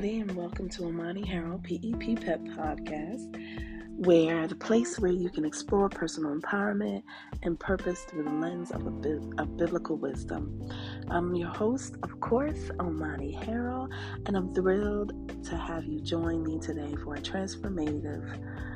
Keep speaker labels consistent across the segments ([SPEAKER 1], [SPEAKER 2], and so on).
[SPEAKER 1] everybody, and welcome to Amani Harold PEP Pep Podcast, where the place where you can explore personal empowerment and purpose through the lens of biblical wisdom. I'm your host, of course, Amani Harold, and I'm thrilled to have you join me today for a transformative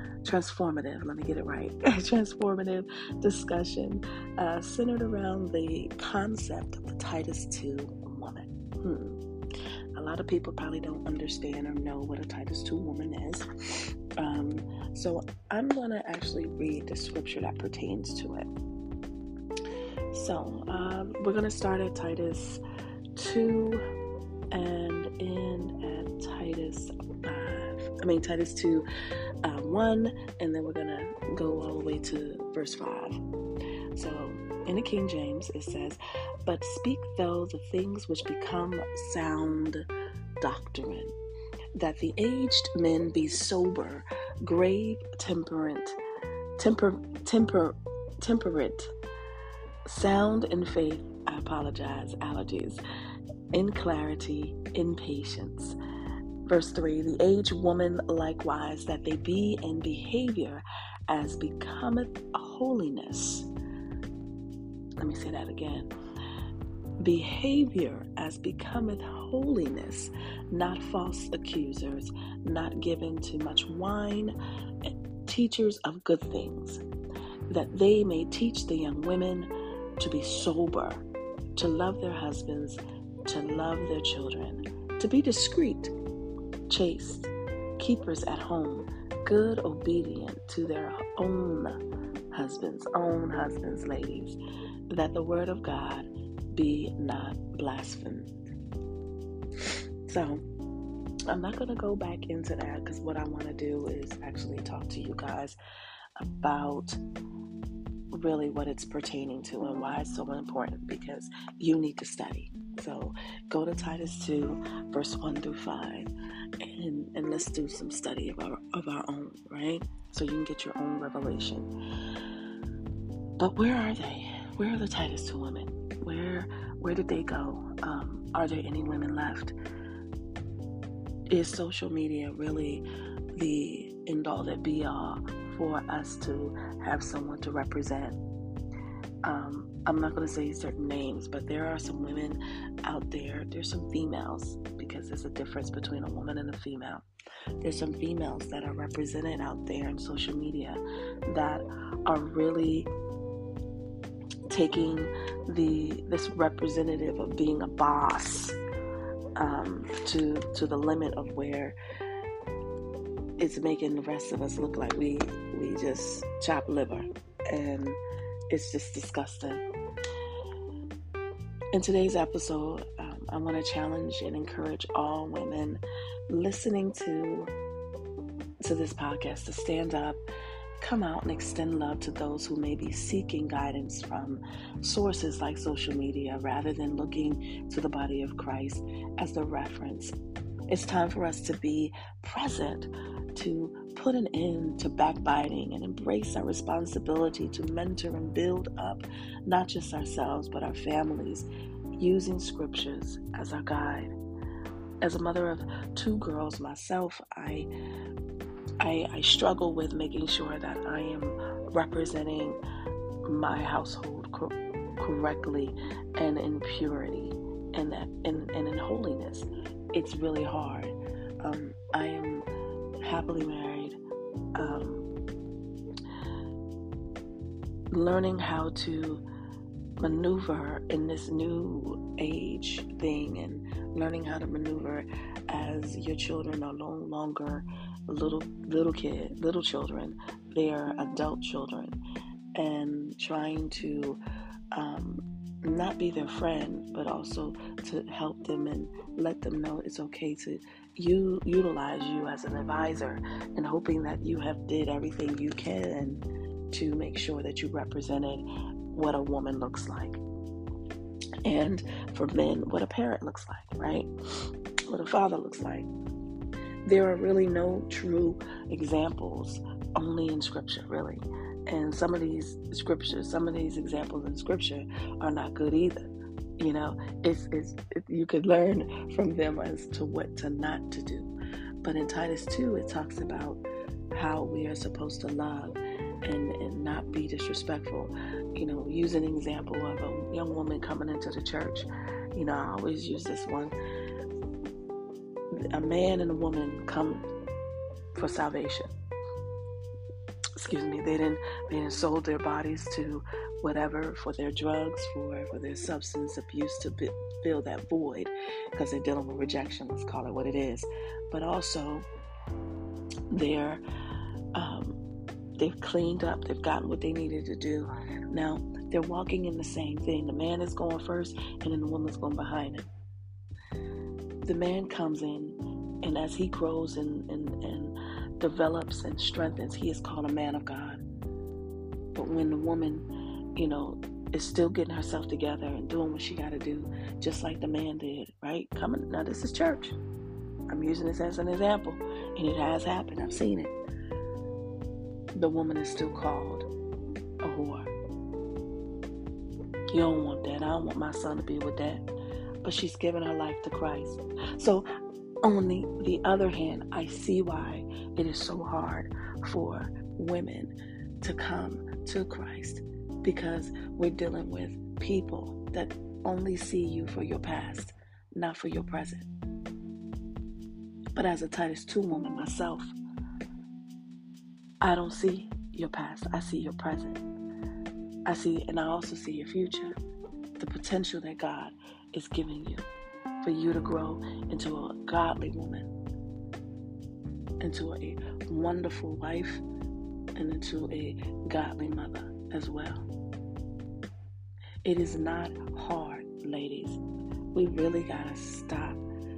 [SPEAKER 1] discussion centered around the concept of the Titus II woman. A lot of people probably don't understand or know what a Titus II woman is. So I'm going to actually read the scripture that pertains to it. So we're going to start at Titus 2 and end at Titus 2, 1, and then we're going to go all the way to verse 5. So in the King James, it says, "But speak thou the things which become sound doctrine, that the aged men be sober, grave, temperate, sound in faith," allergies, "in clarity, in patience." Verse 3, "The aged woman likewise, that they be in behavior as becometh holiness." Let me say that again. "Behavior as becometh holiness, not false accusers, not given to much wine, teachers of good things, that they may teach the young women to be sober, to love their husbands, to love their children, to be discreet, chaste, keepers at home, good, obedient to their own husbands, ladies, that the word of God be not blasphemed." So I'm not going to go back into that, because what I want to do is actually talk to you guys about really what it's pertaining to and why it's so important, because you need to study. So go to Titus 2, verse 1 through 5, and let's do some study of our own, right? So you can get your own revelation. But where are they? Where are the Titus II women? Where did they go? Are there any women left? Is social media really the end-all that be-all for us to have someone to represent? I'm not going to say certain names, but there are some women out there. There's some females, because there's a difference between a woman and a female. There's some females that are represented out there in social media that are really taking this representative of being a boss to the limit of where it's making the rest of us look like we just chop liver, and it's just disgusting. In today's episode, I want to challenge and encourage all women listening to this podcast to stand up, come out, and extend love to those who may be seeking guidance from sources like social media rather than looking to the body of Christ as the reference. It's time for us to be present, to put an end to backbiting, and embrace our responsibility to mentor and build up not just ourselves but our families, using scriptures as our guide. As a mother of 2 girls myself, I struggle with making sure that I am representing my household correctly and in purity and in holiness. It's really hard. I am happily married, learning how to maneuver in this new age thing, and learning how to maneuver as your children are no longer little children, they are adult children, and trying to not be their friend, but also to help them and let them know it's okay to utilize you as an advisor, and hoping that you have did everything you can to make sure that you represented what a woman looks like, and for men, what a parent looks like, right? What a father looks like. There are really no true examples, only in scripture, really. And some of these examples in scripture are not good either. You could learn from them as to what to not to do. But in Titus 2, it talks about how we are supposed to love and not be disrespectful. Use an example of a young woman coming into the church. I always use this one. A man and a woman come for salvation. They didn't sold their bodies to whatever, for their drugs, for their substance abuse, to fill that void, because they're dealing with rejection. Let's call it what it is. But also, they've cleaned up. They've gotten what they needed to do. Now they're walking in the same thing. The man is going first, and then the woman's going behind him. The man comes in, and as he grows and develops and strengthens, he is called a man of God. But when the woman, is still getting herself together and doing what she got to do, just like the man did, right? Now this is church. I'm using this as an example, and it has happened. I've seen it. The woman is still called a whore. You don't want that. I don't want my son to be with that. But she's given her life to Christ. So on the other hand, I see why it is so hard for women to come to Christ, because we're dealing with people that only see you for your past, not for your present. But as a Titus 2 woman myself, I don't see your past. I see your present. And I also see your future, the potential that God is giving you for you to grow into a godly woman, into a wonderful wife, and into a godly mother as well. It is not hard, ladies. We really gotta stop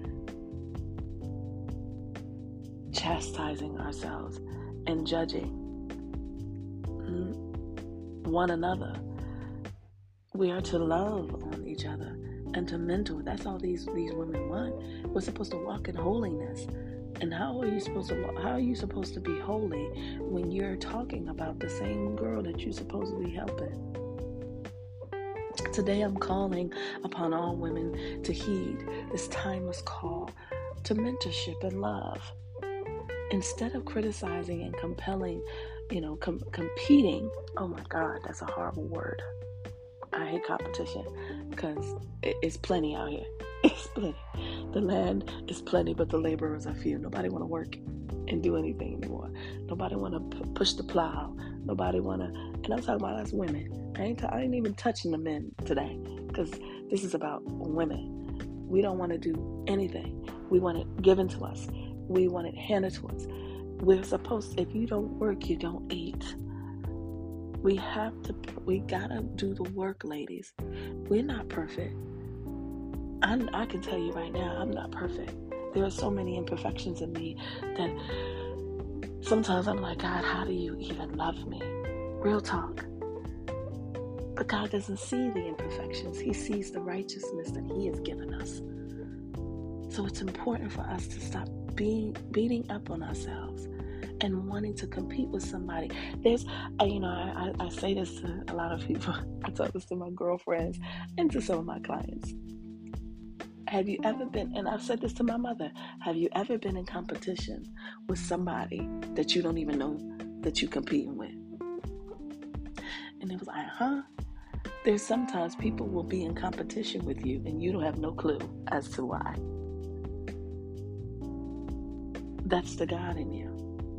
[SPEAKER 1] chastising ourselves and judging one another. We are to love on each other and to mentor. That's all these women want. We're supposed to walk in holiness. And how are you supposed to be holy when you're talking about the same girl that you're supposed to be helping? Today I'm calling upon all women to heed this timeless call to mentorship and love. Instead of criticizing and compelling, competing. Oh my God, that's a horrible word. I hate competition, because it's plenty out here. It's plenty. The land is plenty, but the laborers are few. Nobody want to work and do anything anymore. Nobody want to push the plow. Nobody want to, and I'm talking about us women. I ain't even touching the men today, because this is about women. We don't want to do anything. We want it given to us. We want it handed to us. If you don't work, you don't eat. We gotta do the work, ladies. We're not perfect. I can tell you right now, I'm not perfect. There are so many imperfections in me that sometimes I'm like, God, how do you even love me? Real talk. But God doesn't see the imperfections. He sees the righteousness that He has given us. So it's important for us to stop beating up on ourselves and wanting to compete with somebody. I say this to a lot of people. I tell this to my girlfriends and to some of my clients. Have you ever been, and I've said this to my mother, have you ever been in competition with somebody that you don't even know that you're competing with? And it was like, huh? There's sometimes people will be in competition with you and you don't have no clue as to why. That's the God in you.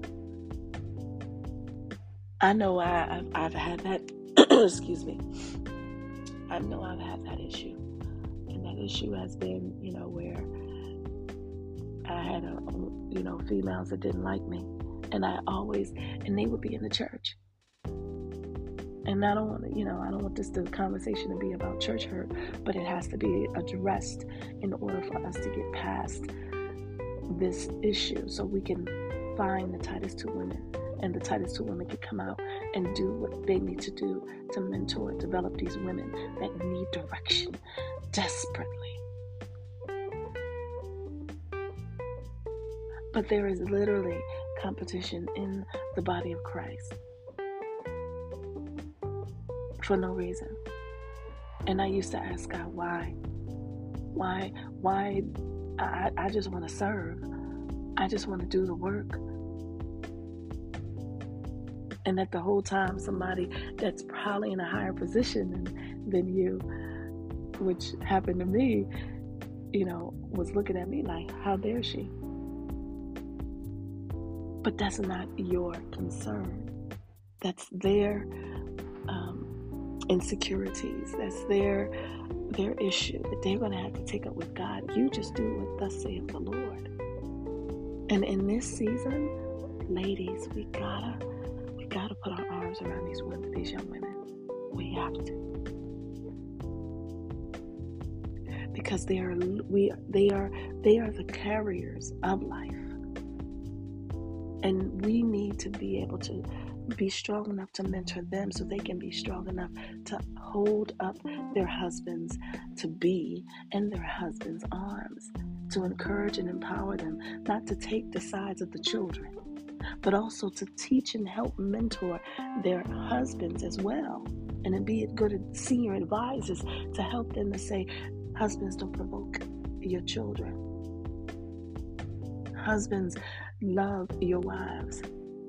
[SPEAKER 1] I know I've had that, excuse me. I know I've had that issue. And that issue has been, where I had, females that didn't like me. And they would be in the church. And I don't want this conversation to be about church hurt, but it has to be addressed in order for us to get past this issue, so we can find the Titus 2 women, and the Titus 2 women can come out and do what they need to do to mentor and develop these women that need direction desperately. But there is literally competition in the body of Christ for no reason. And I used to ask God, why? Why? I just want to serve. I just want to do the work. And that the whole time somebody that's probably in a higher position than you, which happened to me, was looking at me like, how dare she? But that's not your concern. That's their insecurities. That's their issue that they're going to have to take up with God. You just do what thus saith the Lord. And in this season, ladies, we gotta put our arms around these young women. We have to, because they are the carriers of life, and we need to be able to be strong enough to mentor them so they can be strong enough to hold up their husbands to be in their husbands' arms, to encourage and empower them, not to take the sides of the children, but also to teach and help mentor their husbands as well, and to be good senior advisors to help them to say, husbands, don't provoke your children. Husbands, love your wives.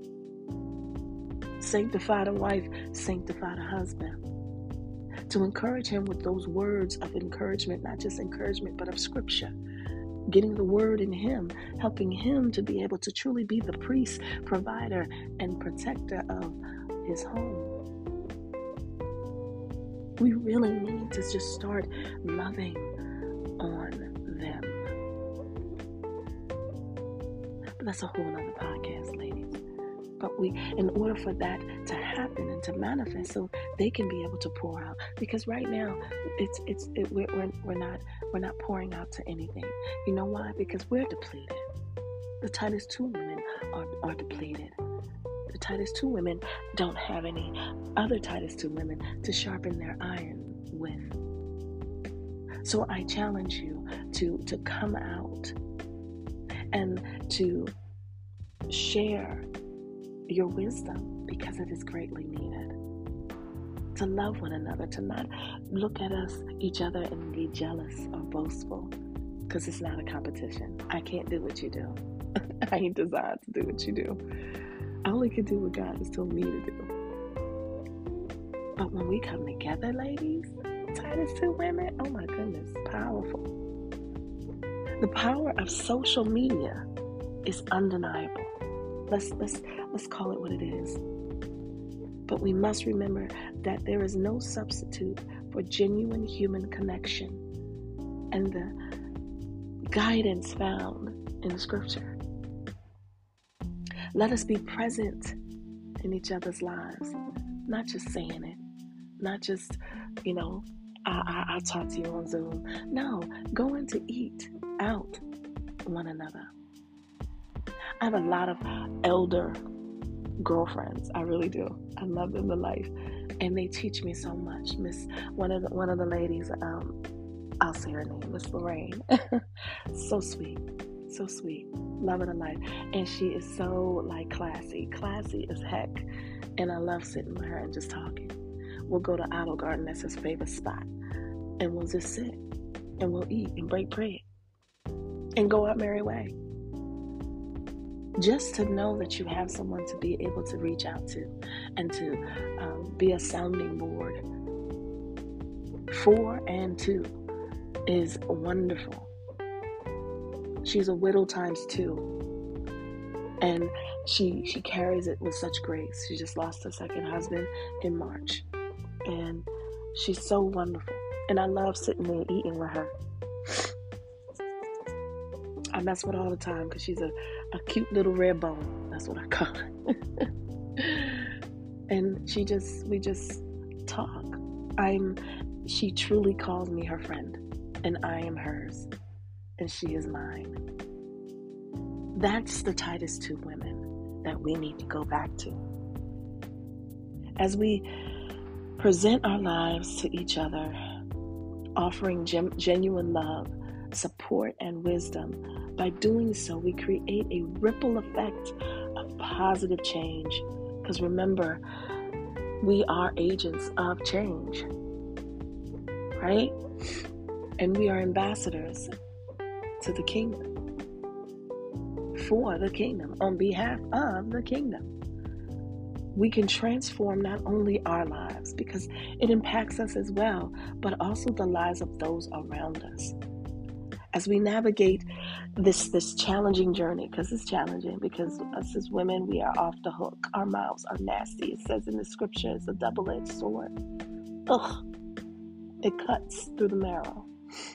[SPEAKER 1] Sanctify the wife, sanctify the husband. To encourage him with those words of encouragement, not just encouragement, but of scripture. Getting the word in him, helping him to be able to truly be the priest, provider, and protector of his home. We really need to just start loving on them. But that's a whole nother podcast, ladies. But in order for that to happen and to manifest, so they can be able to pour out, because right now we're not pouring out to anything. You know why? Because we're depleted. The Titus 2 women are depleted. The Titus 2 women don't have any other Titus 2 women to sharpen their iron with. So I challenge you to come out and to share your wisdom, because it is greatly needed. To love one another, to not look at each other and be jealous or boastful, because it's not a competition. I can't do what you do. I ain't designed to do what you do. I only can do what God has told me to do. But when we come together, ladies, Titus 2 women, oh my goodness, powerful. The power of social media is undeniable. Let's call it what it is. But we must remember that there is no substitute for genuine human connection and the guidance found in Scripture. Let us be present in each other's lives, not just saying it, not just, I'll talk to you on Zoom. No, going to eat out one another. I have a lot of elder girlfriends. I really do. I love them to life, and they teach me so much. One of the ladies, I'll say her name, Miss Lorraine. So sweet, love her to life, and she is so classy as heck. And I love sitting with her and just talking. We'll go to Olive Garden, that's his favorite spot, and we'll just sit and we'll eat and break bread and go our merry way. Just to know that you have someone to be able to reach out to and to be a sounding board for and to is wonderful. She's a widow times 2, and she carries it with such grace. She just lost her second husband in March, and she's so wonderful. And I love sitting there eating with her. I mess with her all the time because she's a cute little red bone. That's what I call her. And we just talk. She truly calls me her friend, and I am hers, and she is mine. That's the Titus 2 women that we need to go back to. As we present our lives to each other, offering genuine love, support, and wisdom, by doing so, we create a ripple effect of positive change. Because remember, we are agents of change. right? And we are ambassadors to the kingdom, for the kingdom, on behalf of the kingdom. We can transform not only our lives, because it impacts us as well, but also the lives of those around us. As we navigate this challenging journey, because it's challenging, because us as women, we are off the hook. Our mouths are nasty. It says in the scripture, it's a double-edged sword. Ugh, it cuts through the marrow.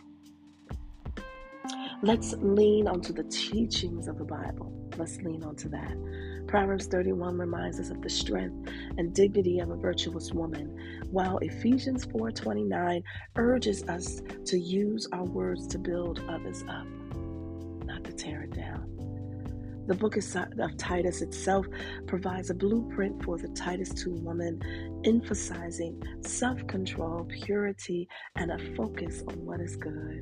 [SPEAKER 1] Let's lean onto the teachings of the Bible. Let's lean onto that. Proverbs 31 reminds us of the strength and dignity of a virtuous woman, while Ephesians 4:29 urges us to use our words to build others up, not to tear it down. The book of Titus itself provides a blueprint for the Titus 2 woman, emphasizing self-control, purity, and a focus on what is good.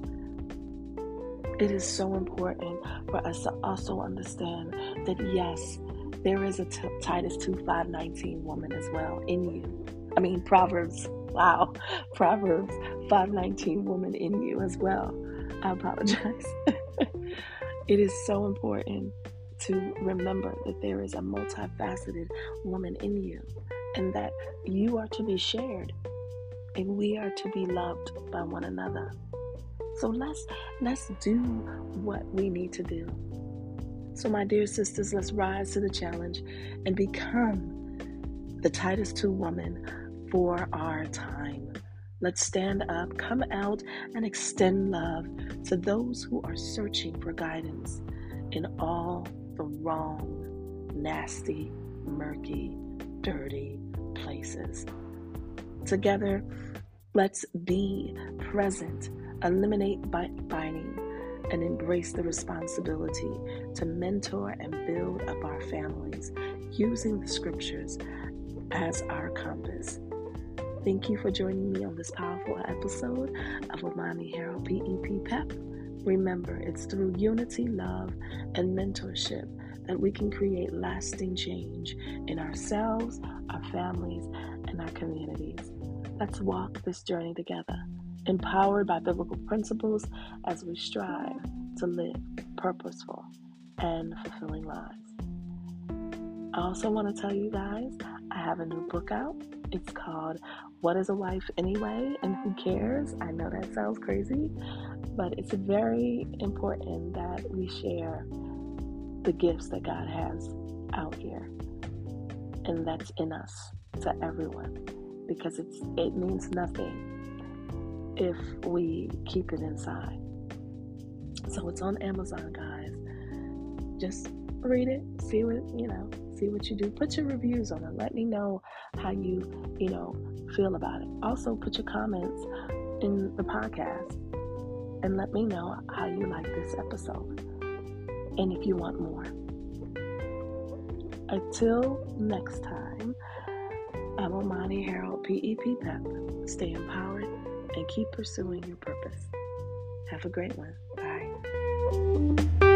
[SPEAKER 1] It is so important for us to also understand that, yes, there is a Titus 2:5-19 woman as well in you. Proverbs 5:19 woman in you as well. I apologize. It is so important to remember that there is a multifaceted woman in you, and that you are to be shared, and we are to be loved by one another. So let's do what we need to do. So my dear sisters, let's rise to the challenge and become the Titus 2 woman for our time. Let's stand up, come out, and extend love to those who are searching for guidance in all the wrong, nasty, murky, dirty places. Together, let's be present, eliminate backbiting, and embrace the responsibility to mentor and build up our families using the scriptures as our compass. Thank you for joining me on this powerful episode of Omani Herald PEP PEP. Remember, it's through unity, love, and mentorship that we can create lasting change in ourselves, our families, and our communities. Let's walk this journey together, empowered by biblical principles as we strive to live purposeful and fulfilling lives. I also want to tell you guys, I have a new book out. It's called What is a Wife Anyway, and Who Cares? I know that sounds crazy, but it's very important that we share the gifts that God has out here, and that's in us, to everyone, because it means nothing if we keep it inside. So it's on Amazon, guys. Just read it, see what you do. Put your reviews on it. Let me know how you feel about it. Also, put your comments in the podcast and let me know how you like this episode and if you want more. Until next time, I'm Omani Herald PEP PEP. Stay empowered and keep pursuing your purpose. Have a great one. Bye.